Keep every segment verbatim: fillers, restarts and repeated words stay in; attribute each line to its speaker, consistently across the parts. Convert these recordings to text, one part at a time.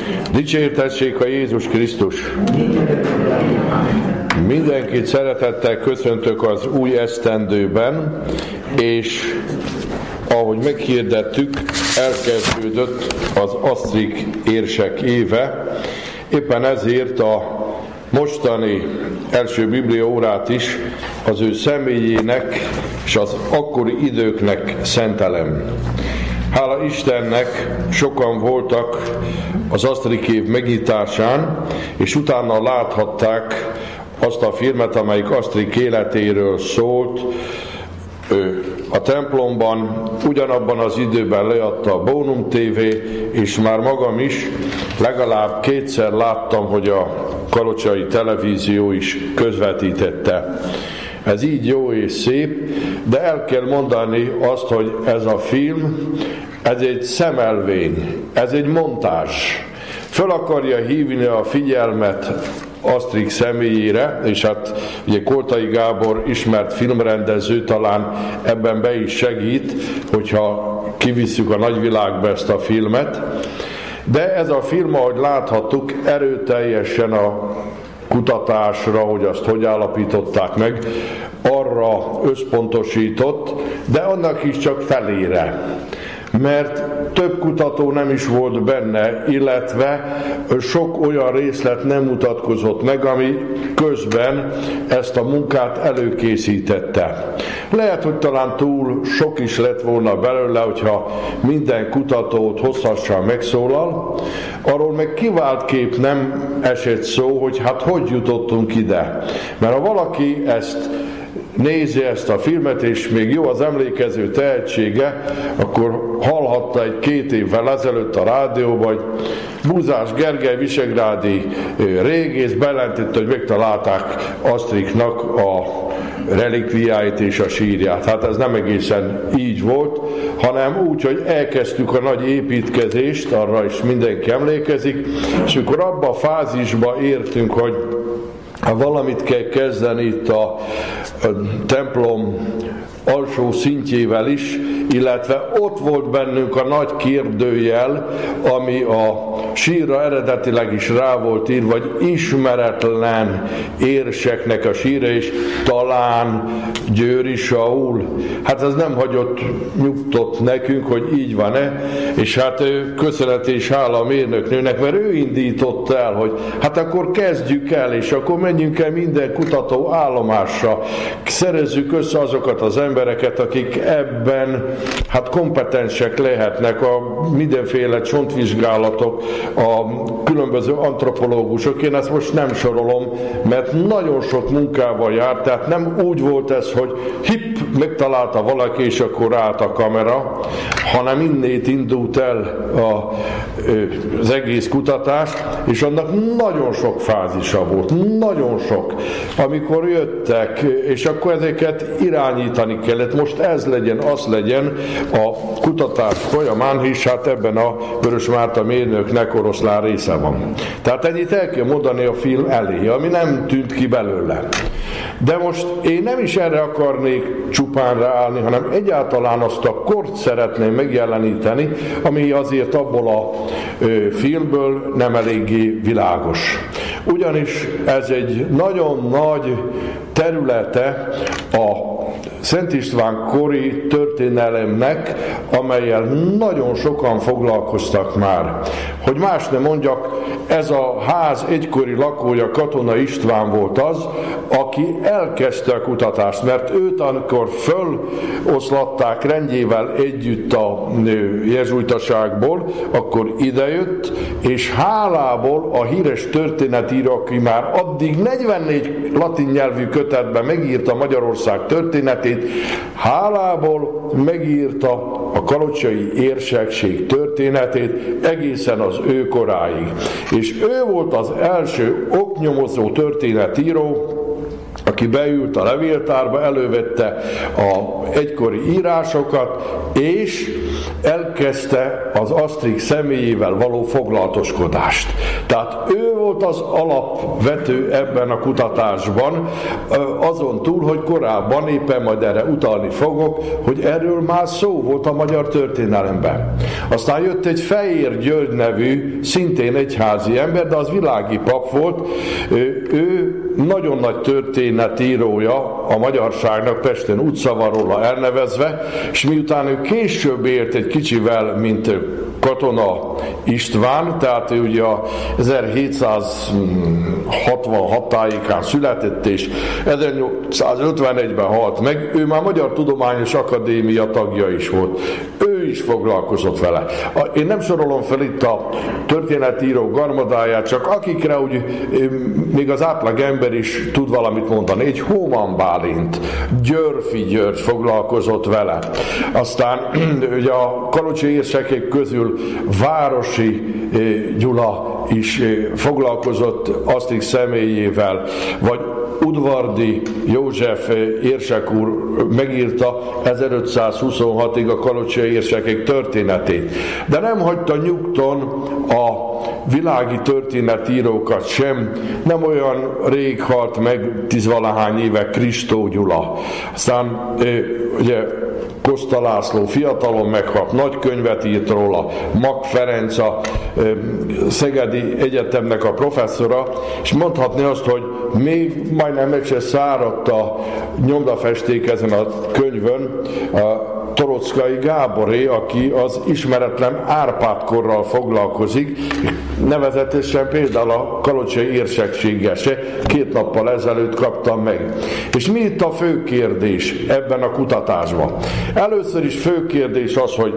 Speaker 1: Dicsértessék a Jézus Krisztus! Mindenkit szeretettel köszöntök az új esztendőben, és ahogy meghirdettük, elkezdődött az asztrik érsek éve. Éppen ezért a mostani első bibliaórát is az ő személyének és az akkori időknek szentelem. Hála Istennek sokan voltak az asztrik év megnyitásán, és utána láthatták azt a filmet, amelyik Asztrik életéről szólt. A templomban ugyanabban az időben leadta a Bónum té vé, és már magam is legalább kétszer láttam, hogy a kalocsai televízió is közvetítette. Ez így jó és szép, de el kell mondani azt, hogy ez a film, ez egy szemelvény, ez egy montázs. Föl akarja hívni a figyelmet Asztrik személyére, és hát ugye Koltai Gábor ismert filmrendező talán ebben be is segít, hogyha kivisszük a nagyvilágba ezt a filmet. De ez a film, ahogy láthattuk, erőteljesen a kutatásra, hogy azt hogy állapították meg, arra összpontosított, de annak is csak felére. Mert több kutató nem is volt benne, illetve sok olyan részlet nem mutatkozott meg, ami közben ezt a munkát előkészítette. Lehet, hogy talán túl sok is lett volna belőle, hogyha minden kutatót hosszasan megszólal, arról meg kivált kép nem esett szó, hogy hát hogy jutottunk ide. Mert ha valaki ezt nézi ezt a filmet, és még jó az emlékező tehetsége, akkor hallhatta egy két évvel ezelőtt a rádióban, hogy Búzás Gergely visegrádi régész bejelentette, hogy megtalálták Asztriknak a relikviáit és a sírját. Hát ez nem egészen így volt, hanem úgy, hogy elkezdtük a nagy építkezést, arra is mindenki emlékezik, és amikor abba a fázisba értünk, hogy ha valamit kell kezdeni itt a, a templom alsó szintjével is, illetve ott volt bennünk a nagy kérdőjel, ami a sírra eredetileg is rá volt írva, vagy ismeretlen érseknek a síra, és talán Győri Saul. Hát ez nem hagyott nyugtot nekünk, hogy így van-e, és hát köszönet és hála a mérnöknőnek, mert ő indított el, hogy hát akkor kezdjük el, és akkor menjünk el minden kutató állomásra, szerezzük össze azokat az embereket, akik ebben hát kompetensek lehetnek, a mindenféle csontvizsgálatok, a különböző antropológusok. Én ezt most nem sorolom, mert nagyon sok munkával járt, tehát nem úgy volt ez, hogy hipp, megtalálta valaki, és akkor állt a kamera, hanem innét indult el a, az egész kutatás, és annak nagyon sok fázisa volt, nagyon sok. Amikor jöttek, és akkor ezeket irányítani kellett, most ez legyen, az legyen a kutatás folyamán, és hát ebben a Vörös Márta mérnöknek oroszlán része van. Tehát ennyit el kell mondani a film elé, ami nem tűnt ki belőle. De most én nem is erre akarnék csupán ráállni, hanem egyáltalán azt a kort szeretném megjeleníteni, ami azért abból a ö, filmből nem eléggé világos. Ugyanis ez egy nagyon nagy területe a Szent István kori történelemnek, amellyel nagyon sokan foglalkoztak már. Hogy más nem mondjak, ez a ház egykori lakója, Katona István volt az, aki elkezdte a kutatást, mert őt amikor föloszlatták rendjével együtt a jezsuitaságból, akkor idejött, és hálából a híres történetíró, aki már addig negyvennégy latin nyelvű kötetben megírta Magyarország történetét, hálából megírta a kalocsai érsekség történetét egészen az ő koráig. És ő volt az első oknyomozó történetíró, aki beült a levéltárba, elővette a egykori írásokat, és elkezdett elkezdte az Asztrik személyével való foglalatoskodást. Tehát ő volt az alapvető ebben a kutatásban, azon túl, hogy korábban, éppen majd erre utalni fogok, hogy erről már szó volt a magyar történelemben. Aztán jött egy Fejér György nevű, szintén egyházi ember, de az világi pap volt, ő nagyon nagy történetírója a magyarságnak, Pesten utca van róla elnevezve, és miután ő később élt egy kicsivel, mint Katona István, tehát ő ugye a ezerhétszázhatvanhat tájékán született, és ezernyolcszázötvenegyben halt meg, ő már Magyar Tudományos Akadémia tagja is volt. Ő is foglalkozott vele. Én nem sorolom fel itt a történetíró garmadáját, csak akikre úgy még az átlag ember is tud valamit mondani. Egy Hóman Bálint, Györfi György foglalkozott vele. Aztán ugye a kalocsi érsekek közül Városi Gyula is foglalkozott Asztrik személyével, vagy Udvardi József érsek úr megírta ezerötszázhuszonhatig a kalocsai érsekek történetét. De nem hagyta nyugton a világi történetírókat sem, nem olyan rég halt meg, tízvalahány éve Kristó Gyula. Aztán ugye Koszta László fiatalon meghalt, nagy könyvet írt róla, Mag Ferenc a Szegedi Egyetemnek a professzora, és mondhatni azt, hogy még majdnem meg se száradt a nyomdafesték ezen a könyvön, a Torockai Gáboré, aki az ismeretlen Árpád-korral foglalkozik, nevezetesen például a kalocsai érsekséggel se, két nappal ezelőtt kaptam meg. És mi itt a fő kérdés ebben a kutatásban? Először is fő kérdés az, hogy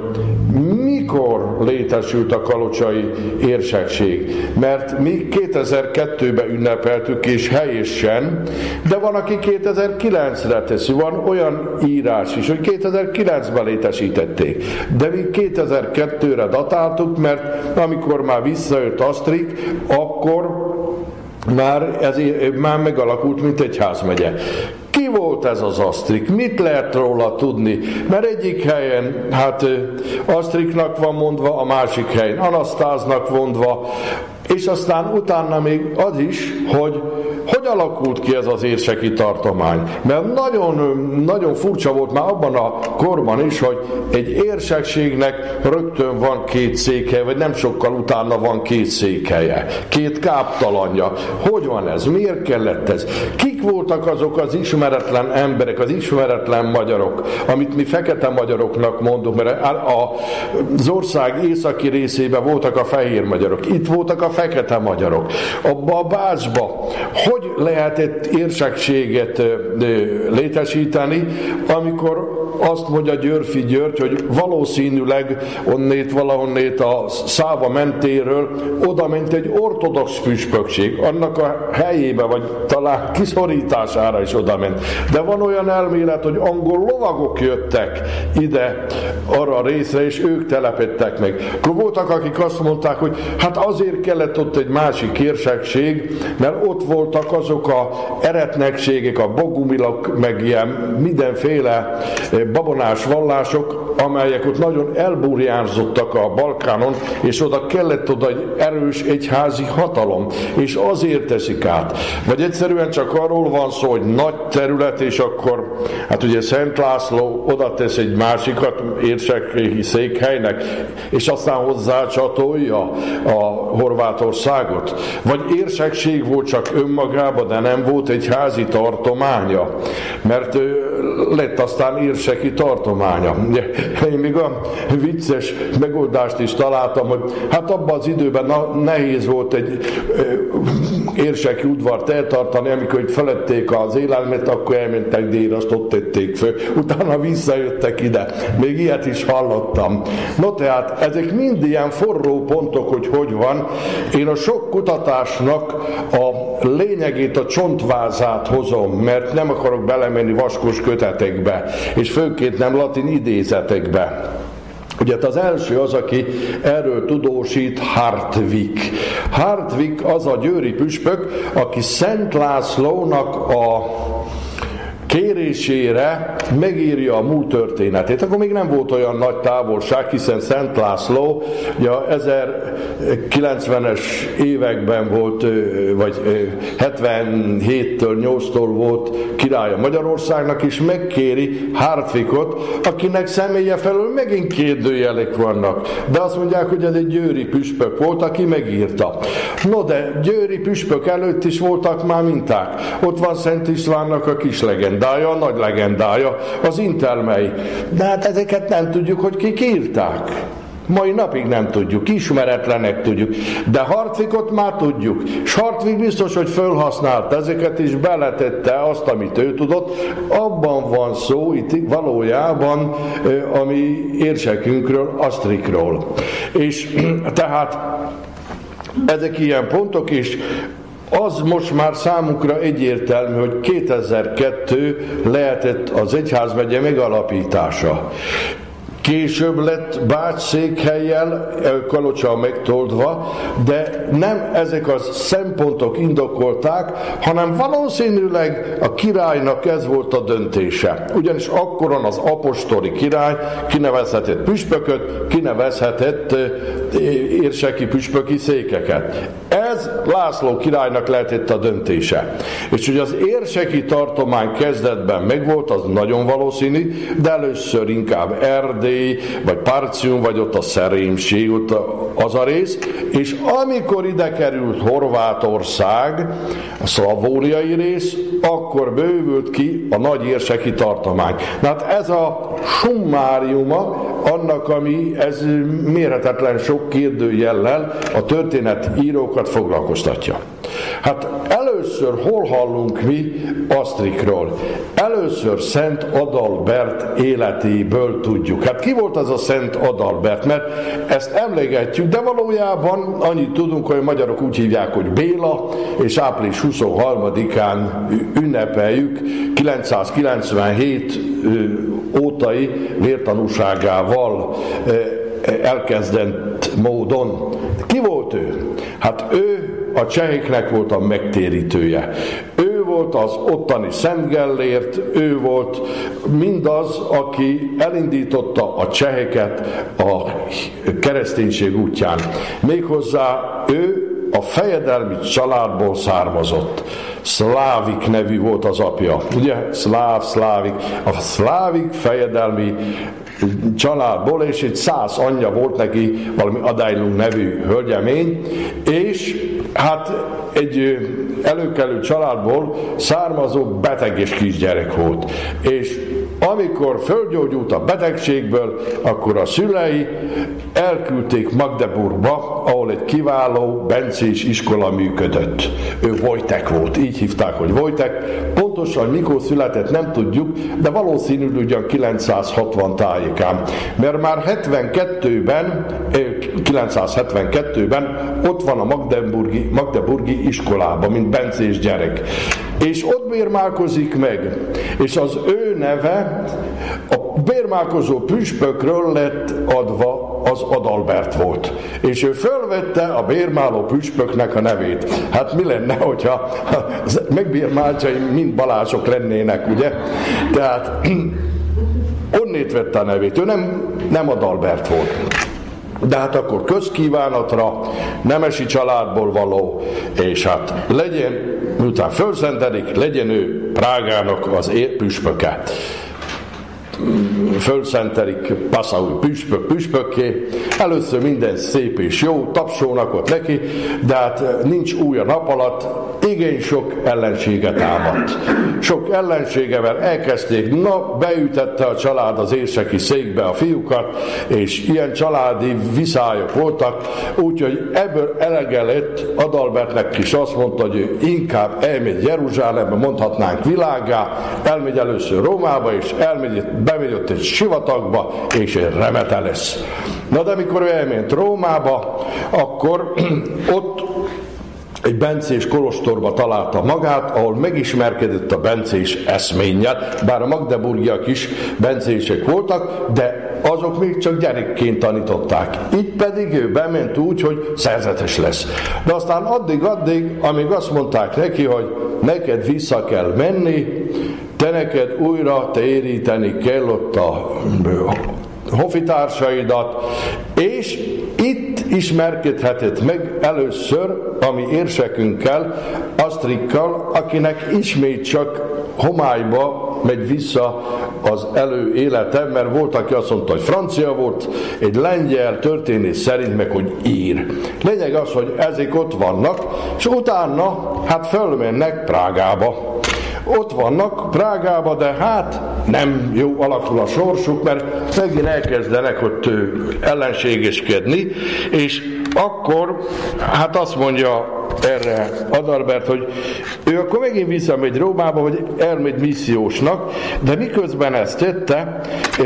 Speaker 1: mikor létesült a kalocsai érsekség? Mert mi kétezer-kettőben ünnepeltük, és helyesen, de van, aki kétezer-kilencre teszi. Van olyan írás is, hogy kétezer-kilencben létesítették. De mi kétezer-kettőre datáltuk, mert amikor már visszajött Asztrik, akkor már, ez, már megalakult, mint egyházmegye. Ki volt ez az Asztrik? Mit lehet róla tudni? Mert egyik helyen, hát Asztriknak van mondva, a másik helyen Anasztáznak mondva, és aztán utána még az is, hogy hogy alakult ki ez az érseki tartomány. Mert nagyon, nagyon furcsa volt már abban a korban is, hogy egy érsekségnek rögtön van két székhelye, vagy nem sokkal utána van két székhelye, két káptalanja. Hogy van ez? Miért kellett ez? Kik voltak azok az ismeretlen emberek, az ismeretlen magyarok, amit mi fekete magyaroknak mondunk, mert az ország északi részében voltak a fehér magyarok, itt voltak a fekete magyarok. Abba a Bácsba hogy lehetett érsekséget létesíteni, amikor azt mondja Györfi György, hogy valószínűleg onnét valahonnét a Száva mentéről oda ment egy ortodox püspökség, annak a helyébe, vagy talán kiszorítására is oda ment. De van olyan elmélet, hogy angol lovagok jöttek ide arra a részre, és ők telepedtek meg. Akkor voltak, akik azt mondták, hogy hát azért kellett ott egy másik érsekség, mert ott voltak azok a eretnekségek, a bogumilok, meg ilyen mindenféle babonás vallások, amelyek ott nagyon elburjánzottak a Balkánon, és oda kellett oda egy erős egyházi hatalom, és azért teszik át. Vagy egyszerűen csak arról van szó, hogy nagy terület, és akkor, hát ugye Szent László oda tesz egy másikat érsekségi székhelynek, és aztán hozzá csatolja a Horvátországot. Vagy érsekség volt csak önmagában, de nem volt egy házi tartománya, mert lett aztán érseki tartománya. Én még a vicces megoldást is találtam, hogy hát abban az időben na, nehéz volt egy érseki udvart eltartani, amikor itt felették az élelmet, akkor elmentek délre, azt ott tették föl. Utána visszajöttek ide. Még ilyet is hallottam. No tehát, ezek mind ilyen forró pontok, hogy hogy van. Én a sok kutatásnak a lényegét, a csontvázát hozom, mert nem akarok belemenni vaskos kötetekbe, és főként nem latin idézetekbe. Ugye az első az, aki erről tudósít, Hartwig. Hartwig az a győri püspök, aki Szent Lászlónak a kérésére megírja a múlt történetét. Akkor még nem volt olyan nagy távolság, hiszen Szent László ugye ezerkilencvenes években volt, vagy hetvenhéttől nyolctól volt királya Magyarországnak, és megkéri Hartwigot, akinek személye felől megint kérdőjelek vannak. De azt mondják, hogy ez egy győri püspök volt, aki megírta. No de győri püspök előtt is voltak már minták. Ott van Szent Istvánnak a kis legendája, a nagy legendája, az Intelmei. De hát ezeket nem tudjuk, hogy kik írták. Mai napig nem tudjuk, ismeretlenek tudjuk, de Hartwigot már tudjuk. És Hartwig biztos, hogy felhasználta ezeket, és beletette azt, amit ő tudott. Abban van szó itt valójában a mi érsekünkről, Astrikról. És tehát ezek ilyen pontok, és az most már számunkra egyértelmű, hogy kétezer-kettő lehetett az egyházmegye megalapítása. Később lett Bács székhellyel, Kalocsa megtoldva, de nem ezek a szempontok indokolták, hanem valószínűleg a királynak ez volt a döntése. Ugyanis akkoron az apostoli király kinevezhetett püspököt, kinevezhetett érseki püspöki székeket. Ez László királynak lehetett a döntése. És hogy az érseki tartomány kezdetben megvolt, az nagyon valószínű, de először inkább Erdély, vagy Partium, vagy ott a Szerémség, ott az a rész, és amikor ide került Horvátország, a szlavóniai rész, akkor bővült ki a nagy érseki tartomány. Na hát ez a summáriuma annak, ami ez mérhetetlen sok kérdőjellel a történetírókat foglalkoztatja. Hát először hol hallunk mi Astrikról? Először Szent Adalbert életéből tudjuk. Hát ki volt az a Szent Adalbert? Mert ezt emlegetjük, de valójában annyit tudunk, hogy a magyarok úgy hívják, hogy Béla, és április huszonharmadikán ünnepeljük kilencszázkilencvenhét ótai vértanúságával elkezdett módon. Ki volt ő? Hát ő a cseheknek volt a megtérítője. Ő volt az ottani Szent Gellért, ő volt mindaz, aki elindította a cseheket a kereszténység útján. Méghozzá ő a fejedelmi családból származott. Szlávik nevű volt az apja. Ugye? Szláv, szlávik. A szlávik fejedelmi családból, és egy száz anyja volt neki, valami Adájlung nevű hölgyemény, és hát egy előkelő családból származó beteg és kisgyerek volt. És amikor fölgyógyult a betegségből, akkor a szülei elküldték Magdeburgba, ahol egy kiváló bencés iskola működött. Ő Wojtek volt, így hívták, hogy Wojtek. Pontosan mikor született nem tudjuk, de valószínűleg ugyan kilencszázhatvan tájékán. Mert már hetvenkettőben, kilencszázhetvenkettőben ott van a Magdeburgi, Magdeburgi iskolában, mint bencés gyerek. És ott bérmálkozik meg, és az ő neve a bérmálkozó püspökről lett adva, az Adalbert volt. És ő fölvette a bérmáló püspöknek a nevét. Hát mi lenne, hogyha megbérmáltjaim mind Balázsok lennének, ugye? Tehát onnét vette a nevét. Ő nem, nem Adalbert volt. De hát akkor közkívánatra, nemesi családból való, és hát legyen, miután fölszentelik, legyen ő Prágának az püspöke. Fölszentelik Passau püspök püspökké. Először minden szép és jó, tapsolnak ott neki, de hát nincs új a nap alatt, igen sok ellensége támadt. Sok ellenségevel elkezdték, na, beütette a család az érseki székbe a fiúkat, és ilyen családi viszályok voltak, úgyhogy ebből elege lett Adalbertnek is azt mondta, hogy ő inkább elmegy Jeruzsálembe, mondhatnánk világgá, elmegy először Rómába, és elmegy, bemegy ott egy sivatagba, és egy remete lesz. Na de amikor ő elment Rómába, akkor ott egy bencés kolostorba találta magát, ahol megismerkedett a bencés eszménnyel, bár a magdeburgiak is bencések voltak, de azok még csak gyerekként tanították. Így pedig ő bement úgy, hogy szerzetes lesz. De aztán addig-addig, amíg azt mondták neki, hogy neked vissza kell menni, te neked újra téríteni kell ott a honfitársaidat, és itt ismerkedhetett meg először a mi érsekünkkel, Astrikkal, akinek ismét csak homályba megy vissza az előélete, mert volt, aki azt mondta, hogy francia volt, egy lengyel történész szerint meg, hogy ír. Lényeg az, hogy ezek ott vannak, és utána hát fölmennek Prágába. Ott vannak Prágába, de hát nem jó alakul a sorsuk, mert megint elkezdenek ott ellenségeskedni, és akkor hát azt mondja erre Adalbert, hogy ő akkor megint visszamegy Rómába, hogy elmegy missziósnak, de miközben ezt tette,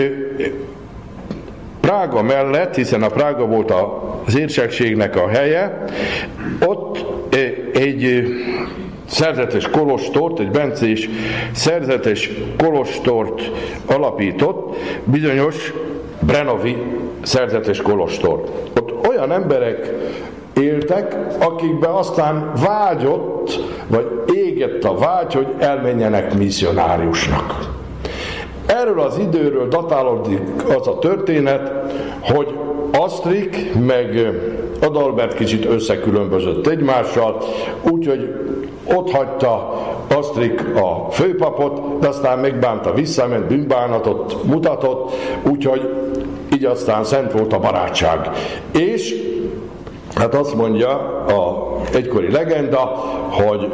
Speaker 1: Prága mellett, hiszen a Prága volt az érsekségnek a helye, ott egy szerzetes kolostort, egy bencés szerzetes kolostort alapított, bizonyos Brenovi szerzetes kolostor. Ott olyan emberek éltek, akikbe aztán vágyott, vagy égett a vágy, hogy elmenjenek misszionáriusnak. Erről az időről datálódik az a történet, hogy Asztrik meg Adalbert kicsit összekülönbözött egymással, úgyhogy ott hagyta Asztrik a főpapot, de aztán megbánta, visszament, bűnbánatot mutatott, úgyhogy így aztán szent volt a barátság. És hát azt mondja a egykori legenda, hogy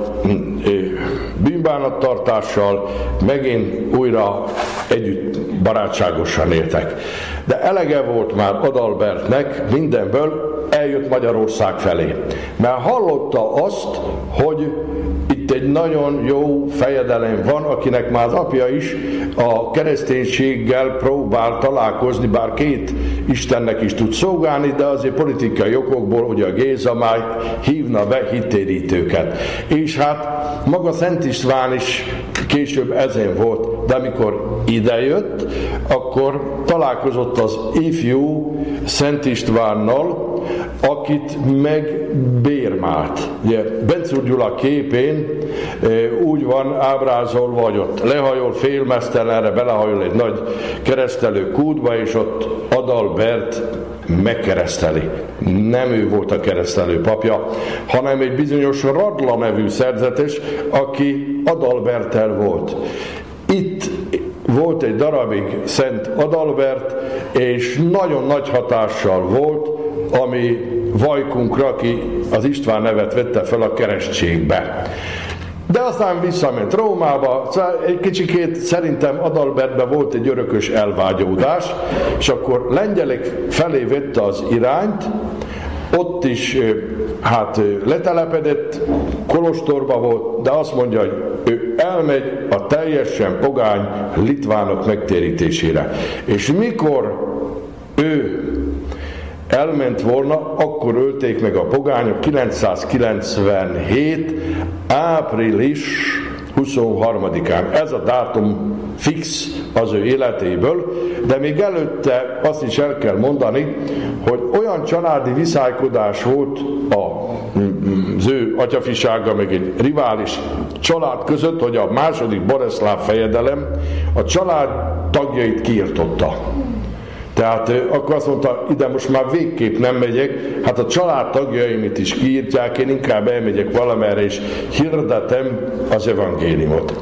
Speaker 1: bűnbánattartással megint újra együtt barátságosan éltek. De elege volt már Adalbertnek mindenből, eljött Magyarország felé. Mert hallotta azt, hogy itt egy nagyon jó fejedelem van, akinek már az apja is a kereszténységgel próbál találkozni, bár két Istennek is tud szolgálni, de azért politikai okokból, hogy a Géza már hívna be hittérítőket. És hát maga Szent István is később ezen volt, de amikor idejött, akkor találkozott az ifjú Szent Istvánnal, akit megbérmált. Ugye, Bencúr Gyula képén e, úgy van ábrázolva, hogy ott lehajol félmeztelenre, belehajol egy nagy keresztelő kútba, és ott Adalbert megkereszteli. Nem ő volt a keresztelő papja, hanem egy bizonyos Radla nevű szerzetes, aki Adalberttel volt. Itt volt egy darabig Szent Adalbert, és nagyon nagy hatással volt a mi vajkunkra, aki az István nevet vette fel a keresztségbe. De aztán visszament Rómába, egy kicsikét szerintem Adalbertben volt egy örökös elvágyódás, és akkor lengyelek felé vette az irányt, ott is hát letelepedett, kolostorba volt, de azt mondja, hogy ő elmegy a teljesen pogány litvánok megtérítésére. És mikor ő elment volna, akkor ölték meg a pogányok kilencszázkilencvenhét. április huszonharmadikán. Ez a dátum fix az ő életéből, de még előtte azt is el kell mondani, hogy olyan családi viszálykodás volt az ő atyafisága, meg egy rivális család között, hogy a második Boleszláv fejedelem a család tagjait kiirtotta. Tehát akkor azt mondta, ide most már végképp nem megyek, hát a család tagjaimit is kiírtják, én inkább elmegyek valamerre, és hirdetem az evangéliumot.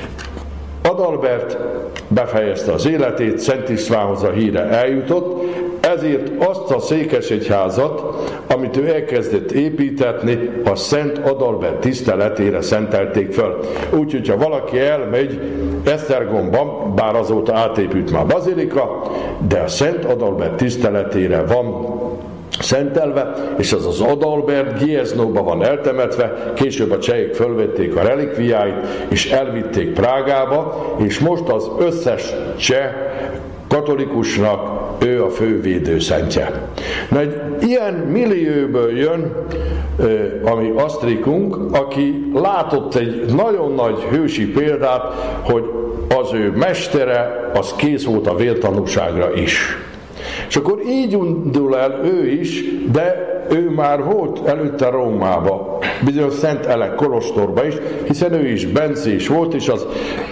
Speaker 1: Adalbert befejezte az életét, Szent Istvánhoz a híre eljutott, ezért azt a székesegyházat, amit ő elkezdett építetni, a Szent Adalbert tiszteletére szentelték föl. Úgyhogy, ha valaki elmegy Esztergomba, bár azóta átépült már bazilika, de a Szent Adalbert tiszteletére van szentelve, és az az Adalbert Gieznóba van eltemetve, később a csehek fölvették a relikviáit, és elvitték Prágába, és most az összes cseh katolikusnak ő a fő védőszentje. Na, egy ilyen millióből jön a mi Asztrikunk, aki látott egy nagyon nagy hősi példát, hogy az ő mestere, az kész volt a vértanúságra is. És akkor így indul el ő is, de ő már volt előtte Rómába, bizonyos Szent Elek kolostorba is, hiszen ő is bencés volt, és az ott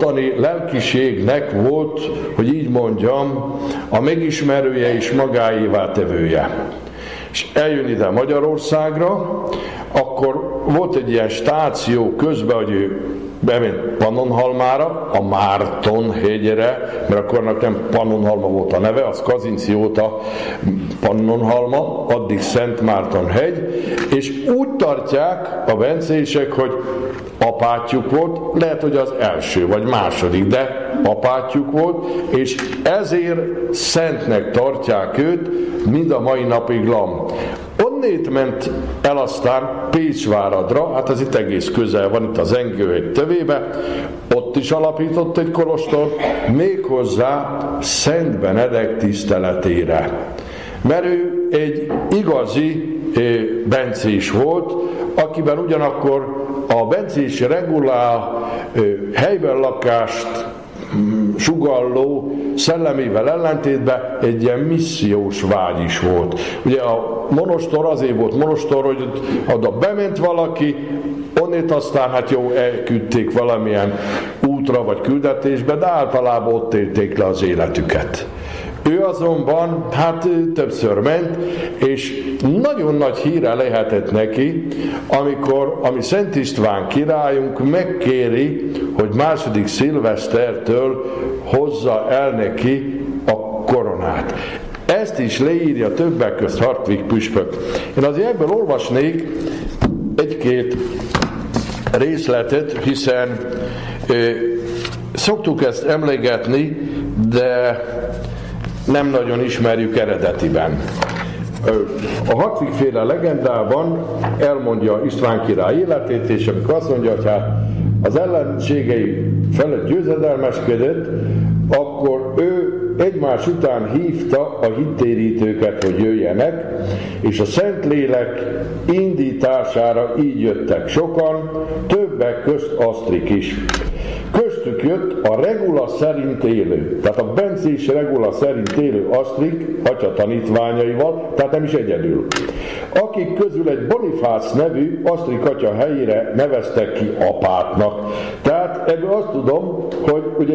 Speaker 1: ottani lelkiségnek volt, hogy így mondjam, a megismerője és magáévá tevője. És eljön ide Magyarországra, akkor volt egy ilyen stáció közben, hogy ő bement Pannonhalmára, a Márton-hegyre, mert akkornak nem Pannonhalma volt a neve, az Kazinci óta Pannonhalma, addig Szent Márton-hegy, és úgy tartják a bencések, hogy apátjuk volt, lehet, hogy az első vagy második, de apátjuk volt, és ezért szentnek tartják őt, mind a mai napig lam. Onnét ment el aztán Pécsváradra, hát ez itt egész közel van, itt az Engőhegy tövébe, ott is alapított egy kolostort, méghozzá Szent Benedek tiszteletére. Mert ő egy igazi bencés volt, akiben ugyanakkor a bencés regulál helyben lakást sugalló szellemével ellentétben egy ilyen missziós vágy is volt. Ugye a monostor azért volt monostor, hogy oda bement valaki, onnét aztán hát jó, elküldték valamilyen útra vagy küldetésbe, de általában ott élték le az életüket. Ő azonban hát többször ment, és nagyon nagy híre lehetett neki, amikor a mi Szent István királyunk megkéri, hogy második szilvesztertől hozza el neki a koronát. Ezt is leírja többek közt Hartwig püspök. Én azért ebből olvasnék egy-két részletet, hiszen ö, szoktuk ezt emlegetni, de nem nagyon ismerjük eredetiben. A Hartwig féle legendában elmondja István király életét, és amikor azt mondja, hogy hát az ellenségei felett győzedelmeskedett, akkor ő egymás után hívta a hittérítőket, hogy jöjjenek, és a Szentlélek indítására így jöttek sokan, többek közt Asztrik is. Köztük jött a regula szerint élő, tehát a bencés regula szerint élő Asztrik atya tanítványaival, tehát nem is egyedül. Akik közül egy Bonifác nevű Asztrik atya helyére neveztek ki apátnak. Tehát ebből azt tudom, hogy ugye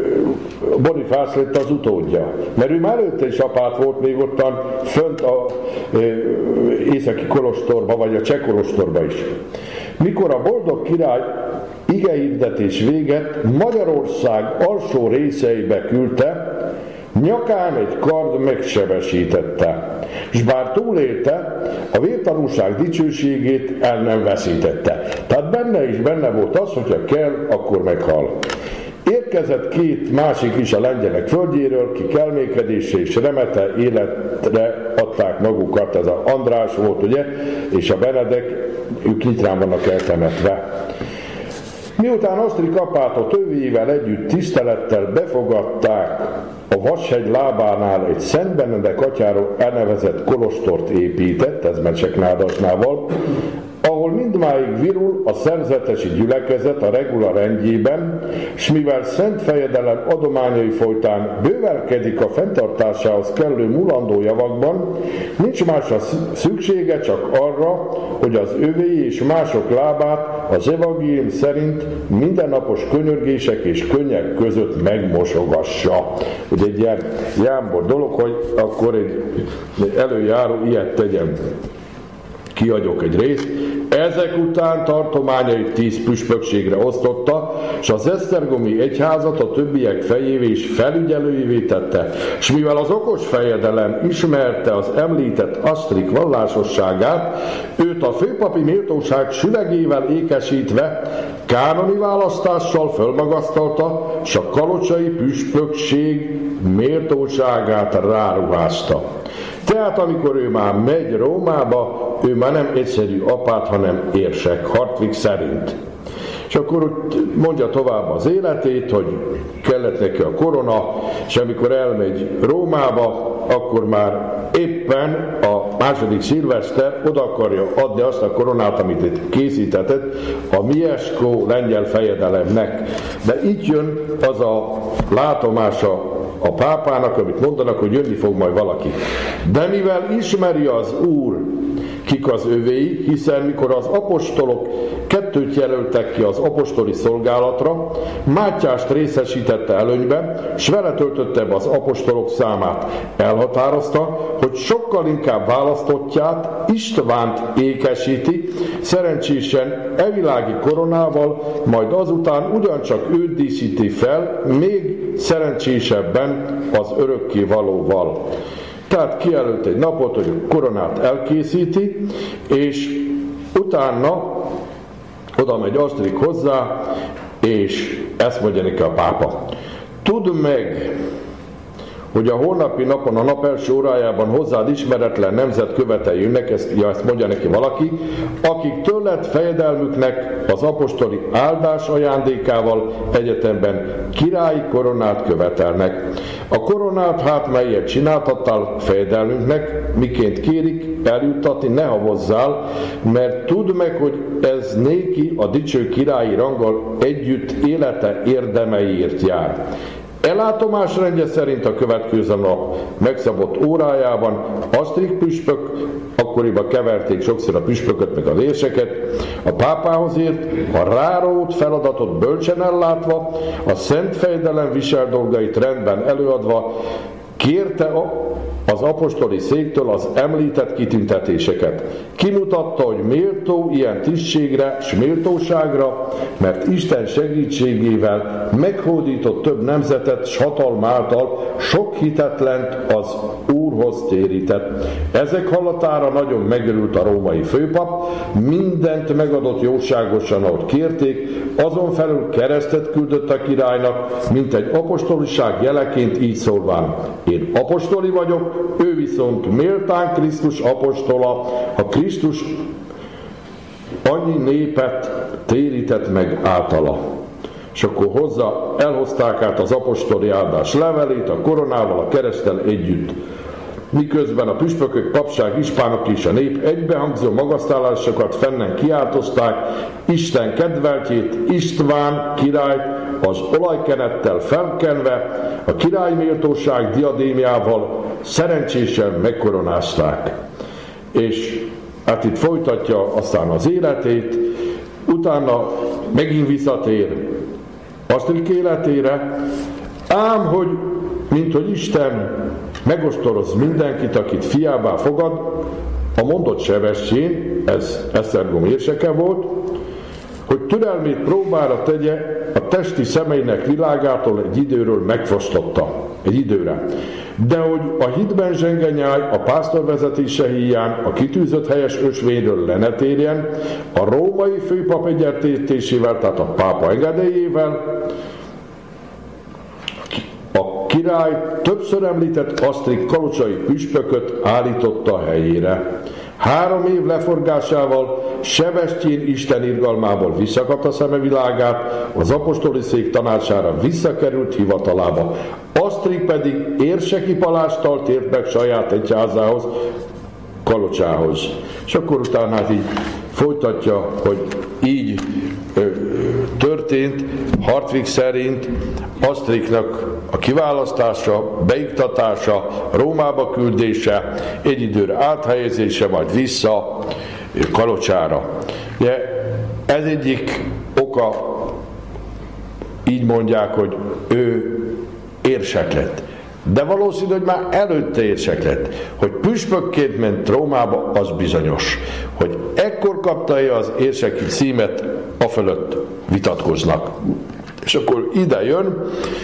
Speaker 1: Bonifác lett az utódja. Mert ő már előtte is apát volt, még ottan fönt a e, északi kolostorba, vagy a cseh kolostorba is. Mikor a boldog király igehirdetés véget Magyarország alsó részeibe küldte, nyakán egy kard megsebesítette, és bár túlélte, a vértanúság dicsőségét el nem veszítette. Tehát benne is benne volt az, hogyha kell, akkor meghal. Érkezett két másik is a lengyelek földjéről, ki kelmékedésre és remete életre adták magukat, ez a András volt, ugye, és a Benedek, ők Nyitrán vannak eltemetve. Miután Asztrik apátot övéivel együtt tisztelettel befogadták, a Vashegy lábánál egy Szent Benedek atyáról elnevezett kolostort épített, ez Mecseknádasnával, ahol mindmáig virul a szerzetesi gyülekezet a regula rendjében, s mivel szent fejedelem adományai folytán bővelkedik a fenntartásához kellő mulandó javakban, nincs másra szüksége, csak arra, hogy az övéi és mások lábát az evangélium szerint mindennapos könyörgések és könnyek között megmosogassa. Ugye egy ilyen jámbor dolog, hogy akkor egy előjáró ilyet tegyen. Kiadjuk egy részt. Ezek után tartományait tíz püspökségre osztotta, és az esztergomi egyházat a többiek fejévé és felügyelőjévé tette. És mivel az okos fejedelem ismerte az említett Asztrik vallásosságát, őt a főpapi méltóság süvegével ékesítve kánoni választással fölmagasztalta, és a kalocsai püspökség méltóságát ráruházta. Tehát amikor ő már megy Rómába, ő már nem egyszerű apát, hanem érsek, Hartwig szerint. És akkor mondja tovább az életét, hogy kellett neki a korona, és amikor elmegy Rómába, akkor már éppen a második szilveszter oda akarja adni azt a koronát, amit itt készítetett, a Mieszko lengyel fejedelemnek. De itt jön az a látomása a pápának, amit mondanak, hogy jönni fog majd valaki. De mivel ismeri az Úr kik az övéi, hiszen mikor az apostolok kettőt jelöltek ki az apostoli szolgálatra, Mátyást részesítette előnyben, s vele töltötte be az apostolok számát. Elhatározta, hogy sokkal inkább választottját, Istvánt ékesíti, szerencsésen evilági koronával, majd azután ugyancsak őt díszíti fel, még szerencsésebben az örökkévalóval. Tehát kijelölt egy napot, hogy a koronát elkészíti, és utána oda megy Asztrik hozzá, és ezt mondja neki a pápa. Tudd meg, hogy a holnapi napon, a nap első órájában hozzád ismeretlen nemzet követei jönnek, ezt, ja, ezt mondja neki valaki, akik tőled fejedelmüknek az apostoli áldás ajándékával egyetemben királyi koronát követelnek. A koronát hát melyet csináltattál fejedelmünknek, miként kérik eljuttatni, ne havozzál, mert tudd meg, hogy ez néki a dicső királyi ranggal együtt élete érdemeiért jár. Ellátomás rendje szerint a következő nap megszabott órájában Asztrik püspök, akkoriban keverték sokszor a püspököt meg a vérseket, a pápához ért, a rárót feladatot bölcsen ellátva, a szent fejedelem visel dolgait rendben előadva, kérte a az apostoli széktől az említett kitüntetéseket. Kimutatta, hogy méltó ilyen tisztségre s méltóságra, mert Isten segítségével meghódított több nemzetet, s hatalmáltal sok hitetlent az Úrhoz térített. Ezek hallatára nagyon megörült a római főpap, mindent megadott jóságosan, ahogy kérték, azon felül keresztet küldött a királynak, mint egy apostoliság jeleként így szólván. Én apostoli vagyok, ő viszont méltán Krisztus apostola, ha Krisztus annyi népet térített meg általa. És akkor hozzá, elhozták át az apostoli áldás levelét, a koronával, a kereszttel együtt. Miközben a püspökök, papság, ispánok és a nép egybehangzó magasztalásokat fennen kiáltozták, Isten kedveltjét, István királyt az olajkenettel felkenve, a király méltóság diadémiával szerencsésen megkoronázták. És hát itt folytatja aztán az életét, utána megint visszatér Asztrik életére, ám hogy, mint hogy Isten megostoroz mindenkit, akit fiává fogad, a mondott Sebestyén, ez Esztergom érseke volt, hogy türelmét próbára tegye, a testi szemeinek világától egy időről megfosztotta, egy időre. De hogy a hitben zsengenyáj, a pásztor vezetése híján, a kitűzött helyes ösvényről le ne térjen, a római főpap egyetértésével, tehát a pápa engedélyével, a király többször említett Asztrik kalocsai püspököt állította a helyére. Három év leforgásával Sebestyén Isten irgalmából visszakapta szemevilágát, az apostoli szék tanácsára visszakerült hivatalába. Asztrik pedig érseki palásttal tért meg saját egyházához, Kalocsához. És akkor utána hát így folytatja, hogy így ö, történt Hartwig szerint Asztriknak a kiválasztása, beiktatása, Rómába küldése, egy időre áthelyezése, majd vissza Kalocsára. Ugye, ez egyik oka, így mondják, hogy ő érsek lett. De valószínű, hogy már előtte érsek lett. Hogy püspökként ment Rómába, az bizonyos. Hogy ekkor kapta-e az érseki címet, afölött vitatkoznak. És akkor ide jön,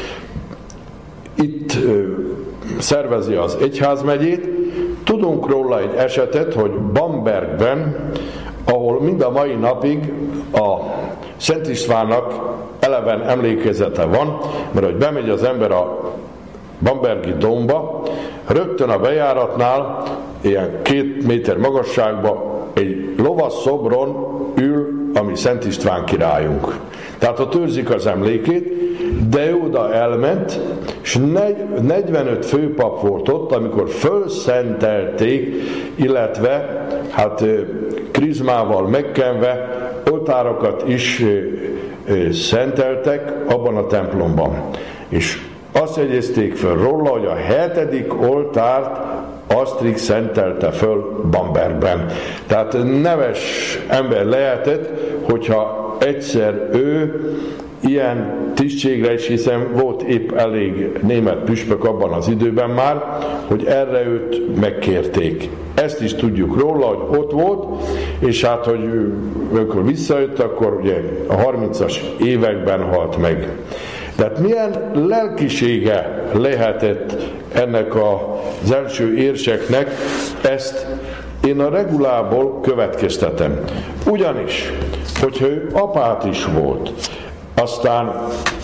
Speaker 1: itt ö, szervezi az egyházmegyét. Tudunk róla egy esetet, hogy Bambergben, ahol mind a mai napig a Szent Istvánnak eleven emlékezete van, mert hogy bemegy az ember a Bambergi domba, rögtön a bejáratnál, ilyen két méter magasságban egy lovas szobron ül a mi Szent István királyunk. Tehát ott őrzik az emlékét, de ő oda elment, és negyvenöt főpap volt ott, amikor fölszentelték, illetve hát krizmával megkenve oltárokat is szenteltek abban a templomban. És azt jegyezték föl róla, hogy a hetedik oltárt Asztrik szentelte föl Bambergben. Tehát neves ember lehetett, hogyha egyszer ő ilyen tisztségre is, hiszen volt épp elég német püspök abban az időben már, hogy erre őt megkérték. Ezt is tudjuk róla, hogy ott volt, és hát, hogy amikor visszajött, akkor ugye a harmincas években halt meg. Tehát milyen lelkisége lehetett ennek az első érseknek, ezt én a regulából következtetem. Ugyanis, hogyha ő apát is volt, aztán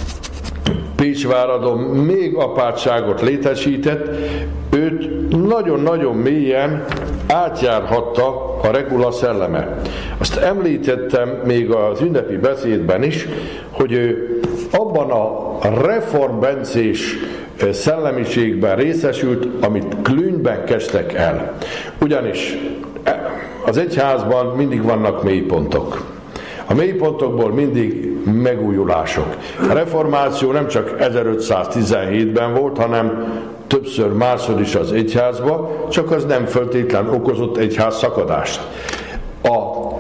Speaker 1: Pécsváradon még apátságot létesített, őt nagyon-nagyon mélyen átjárhatta a regula szelleme. Azt említettem még az ünnepi beszédben is, hogy ő abban a reformbencés szellemiségben részesült, amit Klünben kezdtek el. Ugyanis az egyházban mindig vannak mélypontok. A mélypontokból mindig megújulások. A reformáció nem csak ezerötszáztizenhétben volt, hanem többször másszor is az egyházba, csak az nem feltétlen okozott egyház szakadást. A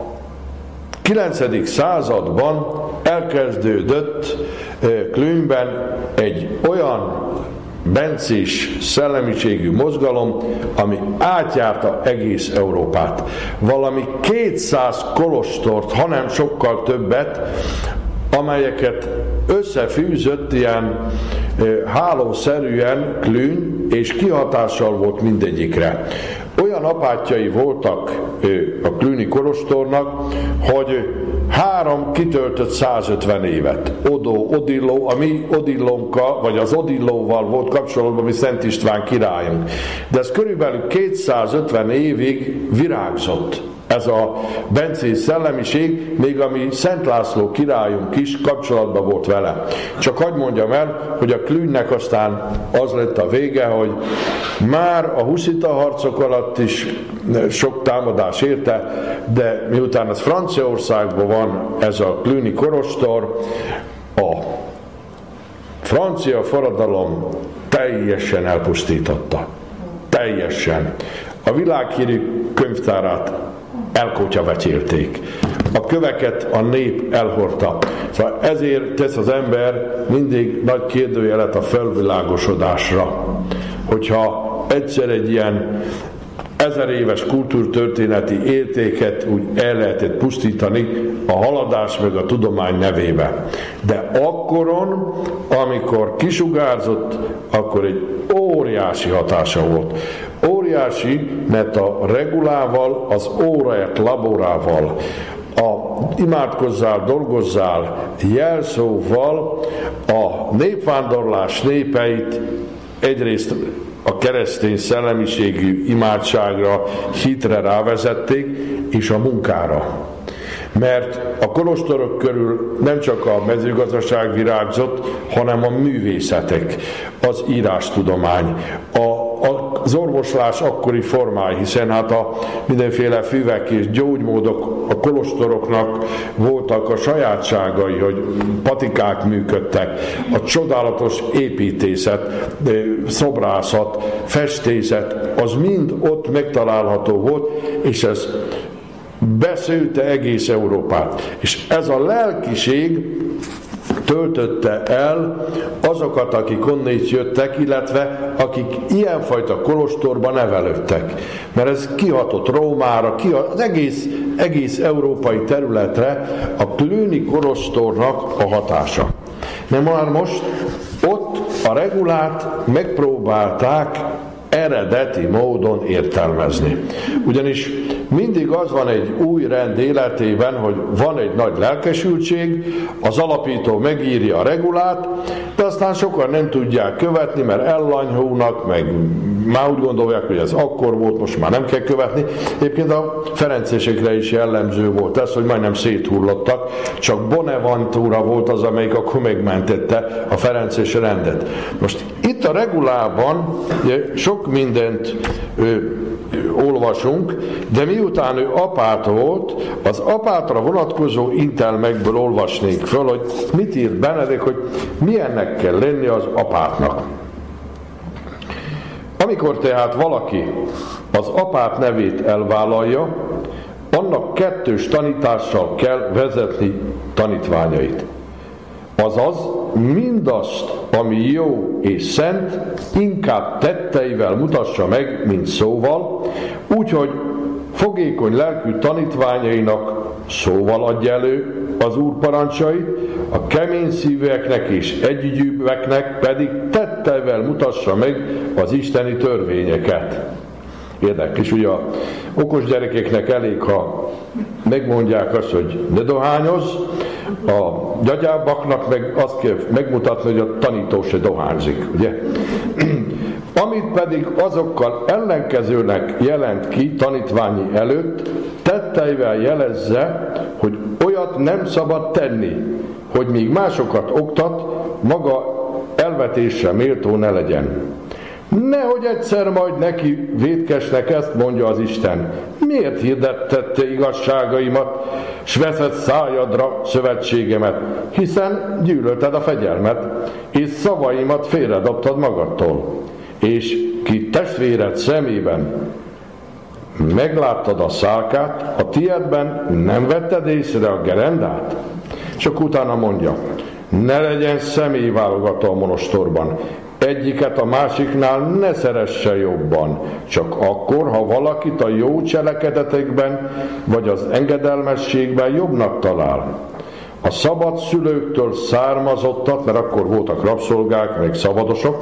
Speaker 1: kilencedik században elkezdődött Klünben egy olyan bencés szellemiségű mozgalom, ami átjárta egész Európát. Valami kétszáz kolostort, hanem sokkal többet, amelyeket összefűzött ilyen hálószerűen Klün, és kihatással volt mindegyikre. Olyan apátjai voltak a klüni kolostornak, hogy három kitöltött százötven évet. Odó, Odilló, a mi Odillónkkal, vagy az Odillóval volt kapcsolatban, mi Szent István királyunk. De ez körülbelül kétszázötven évig virágzott. Ez a bencés szellemiség, még a mi Szent László királyunk is kapcsolatban volt vele. Csak hadd mondjam el, hogy a Klünnek aztán az lett a vége, hogy már a huszita harcok alatt is sok támadás érte, de miután az Franciaországban van ez a klüni kolostor, a francia forradalom teljesen elpusztította. Teljesen. A világhírű könyvtárát elkotyavecsélték. A köveket a nép elhordta. Szóval ezért tesz az ember mindig nagy kérdőjelet a felvilágosodásra. Hogyha egyszer egy ilyen ezer éves kultúrtörténeti értéket úgy el lehetett pusztítani a haladás meg a tudomány nevébe. De akkoron, amikor kisugárzott, akkor egy óriási hatása volt. Óriási, mert a regulával, az óra et laborával, a imádkozzál, dolgozzál jelszóval a népvándorlás népeit egyrészt a keresztény szellemiségű imádságra, hitre rávezették, és a munkára. Mert a kolostorok körül nem csak a mezőgazdaság virágzott, hanem a művészetek, az írástudomány, a az orvoslás akkori formái, hiszen hát a mindenféle füvek és gyógymódok a kolostoroknak voltak a sajátságai, hogy patikák működtek, a csodálatos építészet, szobrászat, festészet, az mind ott megtalálható volt, és ez beszőtte egész Európát. És ez a lelkiség töltötte el azokat, akik onnét jöttek, illetve akik ilyenfajta kolostorba nevelődtek. Mert ez kihatott Rómára, kihatott az egész, egész európai területre a klüni kolostornak a hatása. De már most ott a regulát megpróbálták eredeti módon értelmezni. Ugyanis mindig az van egy új rend életében, hogy van egy nagy lelkesültség, az alapító megírja a regulát, de aztán sokan nem tudják követni, mert ellanyhulnak, meg már úgy gondolják, hogy ez akkor volt, most már nem kell követni. Egyébként a ferencesekre is jellemző volt ez, hogy majdnem széthullottak, csak Bonaventura volt az, amelyik akkor megmentette a ferences rendet. Most itt a regulában sok mindent ő, olvasunk, de miután ő apát volt, az apátra vonatkozó intelmekből olvasnék föl, hogy mit írt Benedek, hogy milyennek kell lenni az apátnak. Amikor tehát valaki az apát nevét elvállalja, annak kettős tanítással kell vezetni tanítványait. Azaz, mindazt, ami jó és szent, inkább tetteivel mutassa meg, mint szóval, úgyhogy fogékony lelkű tanítványainak szóval adja elő az Úr parancsait, a kemény szívűeknek és együgyűbbeknek pedig tetteivel mutassa meg az isteni törvényeket. Érdekes, ugye a okos gyerekeknek elég, ha megmondják azt, hogy ne dohányozz, a gyagyábbaknak meg azt kell megmutatni, hogy a tanító se dohányzik, ugye? Amit pedig azokkal ellenkezőnek jelent ki tanítványi előtt, tetteivel jelezze, hogy olyat nem szabad tenni, hogy míg másokat oktat, maga elvetésre méltó ne legyen. Nehogy egyszer majd neki vétkesnek ezt mondja az Isten. Miért hirdettette igazságaimat, s veszed szájadra szövetségemet, hiszen gyűlölted a fegyelmet, és szavaimat félredobtad magadtól. És ki testvéred szemében megláttad a szálkát, a tiedben nem vetted észre a gerendát? Csak utána mondja, ne legyen személyválogató a monostorban, egyiket a másiknál ne szeresse jobban, csak akkor, ha valakit a jó cselekedetekben vagy az engedelmességben jobbnak talál. A szabad szülőktől származottat, mert akkor voltak rabszolgák, meg szabadosok,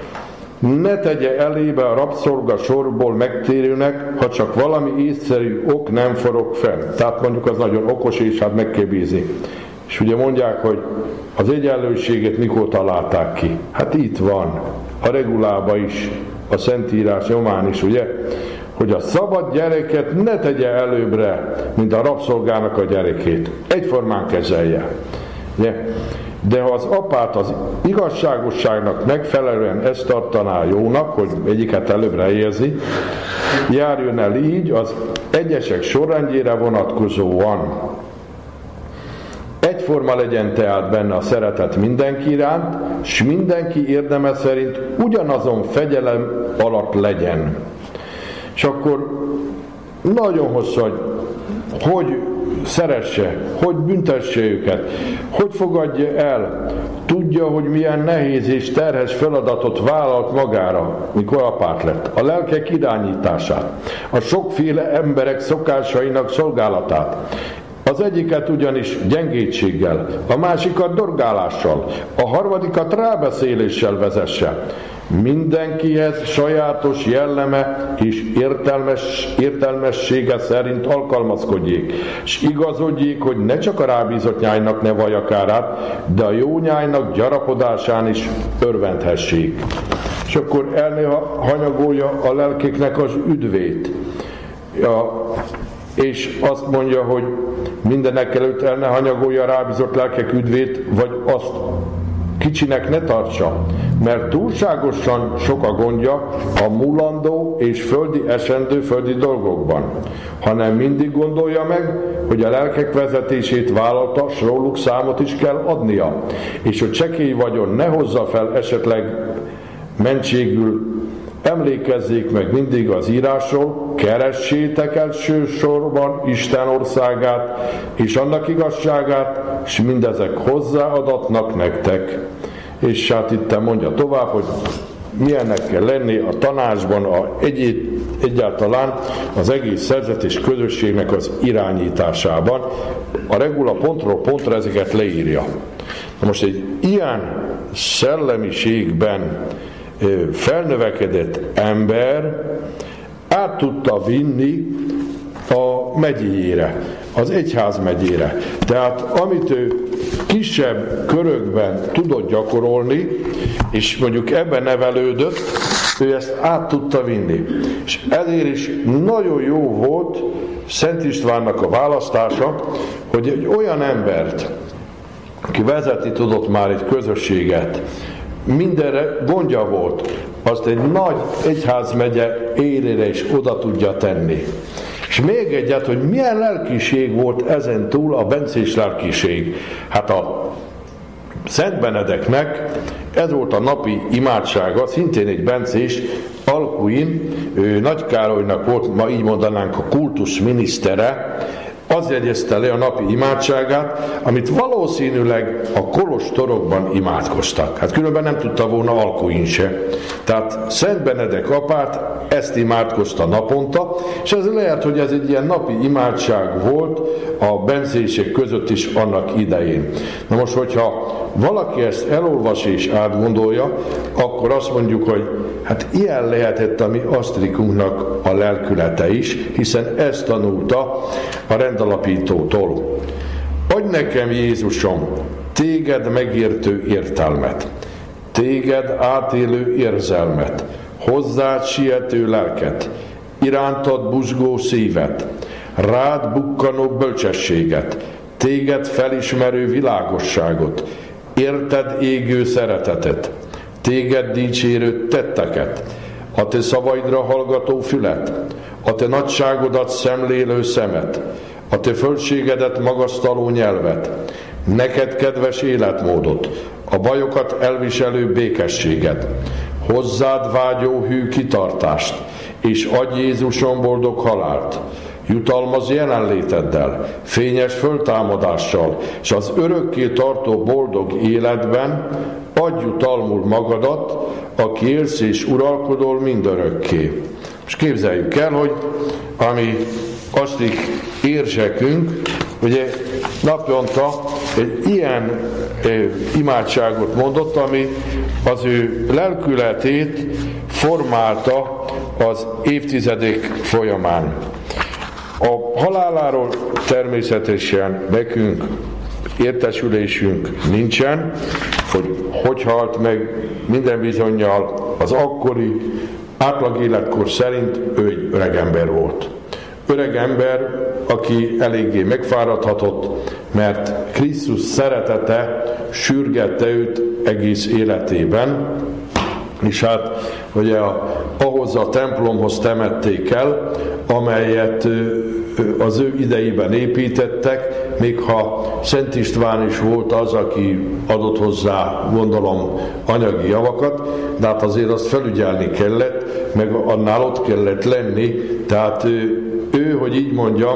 Speaker 1: ne tegye elébe a rabszolga sorból megtérőnek, ha csak valami észszerű ok nem forog fenn. Tehát mondjuk az nagyon okos, és hát meg kell bízni. És ugye mondják, hogy az egyenlőséget mikor találták ki? Hát itt van, a regulában is, a Szentírás nyomán is, ugye? Hogy a szabad gyereket ne tegye előbbre, mint a rabszolgának a gyerekét. Egyformán kezelje. Ugye? De ha az apát az igazságosságnak megfelelően ezt tartaná jónak, hogy egyiket előbbre érzi, járjon el így az egyesek sorrendjére vonatkozóan. Egyforma legyen tehát benne a szeretet mindenki iránt, s mindenki érdeme szerint ugyanazon fegyelem alatt legyen. És akkor nagyon hosszú, hogy hogy szeresse, hogy büntesse őket, hogy fogadja el, tudja, hogy milyen nehéz és terhes feladatot vállalt magára, mikor apát lett, a lelkek irányítását, a sokféle emberek szokásainak szolgálatát. Az egyiket ugyanis gyengétséggel, a másikat dorgálással, a harmadikat rábeszéléssel vezesse. Mindenkihez sajátos jelleme és értelmes, értelmessége szerint alkalmazkodjék, és igazodjék, hogy ne csak a rábízott nyájnak ne valljak árát, de a jó nyájnak gyarapodásán is örvendhessék. És akkor elnéha hanyagolja a lelkéknek az üdvét. Ja, és azt mondja, hogy mindenek előtt el ne hanyagolja a rábízott lelkek üdvét, vagy azt kicsinek ne tartsa, mert túlságosan sok a gondja a mulandó és földi esendő földi dolgokban, hanem mindig gondolja meg, hogy a lelkek vezetését vállalta, s róluk számot is kell adnia, és hogy csekély vagyon ne hozza fel esetleg mentségül. Emlékezzék meg mindig az írásról, keressétek elsősorban Isten országát és annak igazságát, és mindezek hozzáadatnak nektek. És hát itt mondja tovább, hogy milyennek kell lenni a tanácsban, a egy, egyáltalán az egész szerzet és közösségnek az irányításában. A regula pontról pontra ezeket leírja. Na most egy ilyen szellemiségben felnövekedett ember át tudta vinni a megyéjére, az egyház megyére. Tehát amit ő kisebb körökben tudott gyakorolni, és mondjuk ebben nevelődött, ő ezt át tudta vinni. És ezért is nagyon jó volt Szent Istvánnak a választása, hogy egy olyan embert, aki vezetni tudott már egy közösséget, mindenre gondja volt, azt egy nagy egyházmegye élére is oda tudja tenni. És még egyet, hogy milyen lelkiség volt ezen túl a bencés lelkiség. Hát a Szent Benedeknek ez volt a napi imádsága, szintén egy bencés, Alkuin, ő Nagy Károlynak volt, ma így mondanánk, a kultuszminisztere, az jegyezte le a napi imádságát, amit valószínűleg a kolostorokban imádkoztak. Hát különben nem tudta volna Alkuin se. Tehát Szent Benedek apát ezt imádkozta naponta, és ez lehet, hogy ez egy ilyen napi imádság volt a bencések között is annak idején. Na most, hogyha valaki ezt elolvas és átgondolja, akkor azt mondjuk, hogy hát ilyen lehetett a mi Asztrikunknak a lelkülete is, hiszen ezt tanulta a rendalapítótól. Adj nekem, Jézusom, téged megértő értelmet, téged átélő érzelmet, hozzád siető lelket, irántad buzgó szívet, rád bukkanó bölcsességet, téged felismerő világosságot, érted égő szeretetet, téged dicsérő tetteket, a te szavaidra hallgató fület, a te nagyságodat szemlélő szemet, a te fölségedet magasztaló nyelvet, neked kedves életmódot, a bajokat elviselő békességet, hozzád vágyó hű kitartást, és adj Jézuson boldog halált, jutalmaz jelenléteddel, fényes föltámadással, és az örökké tartó boldog életben adj jutalmul magadat, aki élsz és uralkodol mindörökké. És képzeljük el, hogy ami asztrik érsekünk, ugye naponta egy ilyen e, imádságot mondott, ami az ő lelkületét formálta az évtizedek folyamán. A haláláról természetesen nekünk értesülésünk nincsen, hogy hogy halt meg, minden bizonnyal az akkori átlag életkor szerint ő egy öreg ember volt. Öreg ember, aki eléggé megfáradhatott, mert Krisztus szeretete sürgette őt egész életében, és hát ugye ahhoz a templomhoz temették el, amelyet az ő idejében építettek, még ha Szent István is volt az, aki adott hozzá, gondolom, anyagi javakat, de hát azért azt felügyelni kellett, meg annál ott kellett lenni, tehát ő, ő hogy így mondjam,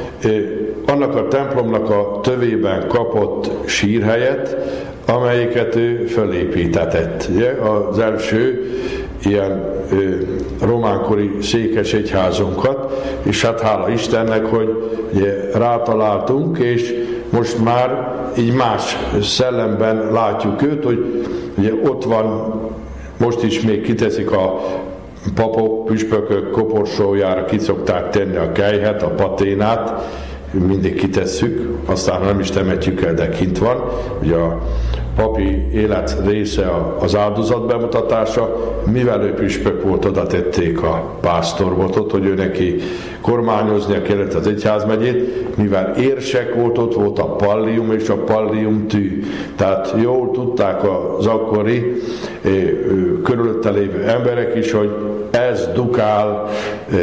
Speaker 1: annak a templomnak a tövében kapott sírhelyet, amelyiket ő fölépítetett. Ugye? Az első ilyen ö, románkori székes egyházunkat, és hát hála Istennek, hogy ugye, rátaláltunk, és most már így más szellemben látjuk őt, hogy ugye ott van, most is még kiteszik a papok, püspökök koporsójára, ki szokták tenni a kelyhet, a paténát, mindig kitesszük, aztán nem is temetjük el, de kint van. Ugye a papi élet része az áldozat bemutatása, mivel ő püspök volt, oda tették a pásztorbotot, hogy ő neki kormányoznia kellett az egyházmegyét, mivel érsek volt, ott volt a pallium és a pallium tű. Tehát jól tudták az akkori eh, körülötte lévő emberek is, hogy ez dukál eh,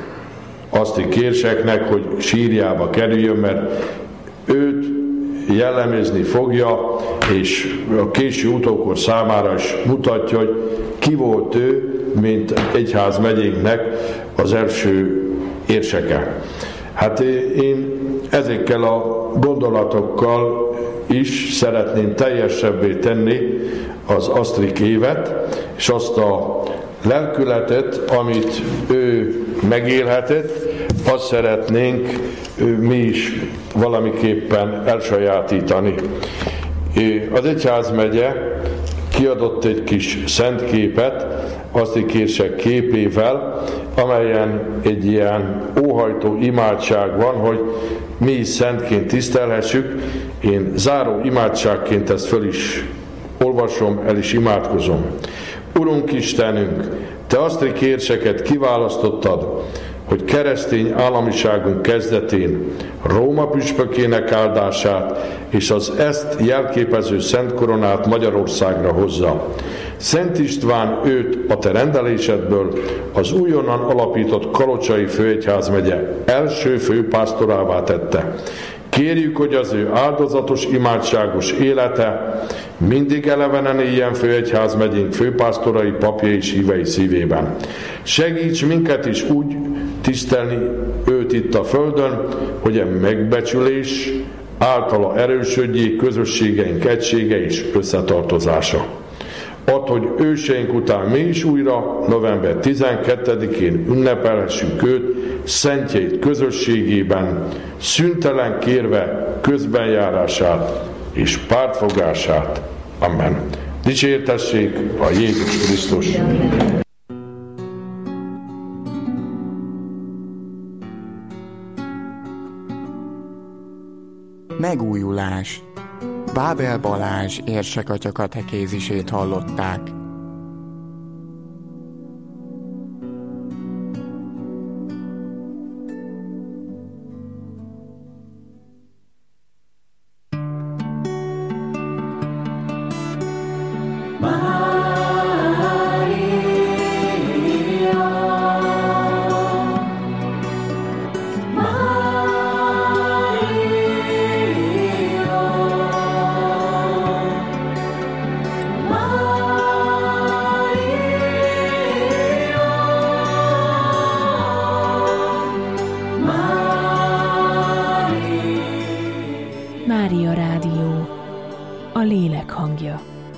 Speaker 1: asztrik érseknek, hogy sírjába kerüljön, mert őt jellemezni fogja, és a késő utókor számára is mutatja, hogy ki volt ő, mint egyházmegyénknek az első érseke. Hát én ezekkel a gondolatokkal is szeretném teljesebbé tenni az asztrik évet, és azt a lelkületet, amit ő megélhetett, azt szeretnénk mi is valamiképpen elsajátítani. Az egyházmegye kiadott egy kis szentképet, asztrik érsek képével, amelyen egy ilyen óhajtó imádság van, hogy mi is szentként tisztelhessük. Én záró imádságként ezt föl is olvasom, el is imádkozom. Urunk Istenünk, Te asztrik érseket kiválasztottad, hogy keresztény államiságunk kezdetén Róma püspökének áldását és az ezt jelképező szent koronát Magyarországra hozza. Szent István őt a te rendelésedből az újonnan alapított Kalocsai főegyházmegye első főpásztorává tette. Kérjük, hogy az ő áldozatos, imádságos élete mindig elevenen éljen főegyházmegyénk főpásztorai, papjai és hívei szívében. Segíts minket is úgy tisztelni őt itt a földön, hogy a megbecsülés általa erősödjék közösségeink egysége és összetartozása. Add, hogy őseink után mi is újra november tizenkettedikén ünnepelhessük őt szentjeit közösségében, szüntelen kérve közbenjárását és pártfogását. Amen. Dicsértessék a Jézus Krisztus!
Speaker 2: Megújulás. Bábel Balázs érsekatya katekézisét hallották.
Speaker 3: Mária Rádió, a lélek hangja.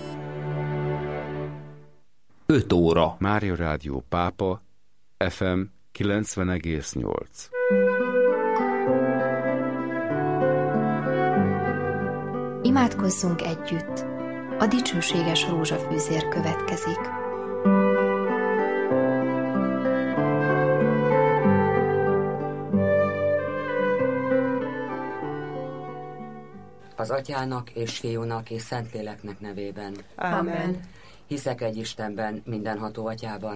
Speaker 4: öt óra.
Speaker 5: Mária Rádió Pápa, ef em kilencven egész nyolc.
Speaker 6: Imádkozzunk együtt. A dicsőséges rózsafűzér következik.
Speaker 7: Az Atyának és Fiúnak és Szentléleknek nevében.
Speaker 8: Amen.
Speaker 7: Hiszek egy Istenben, mindenható Atyában,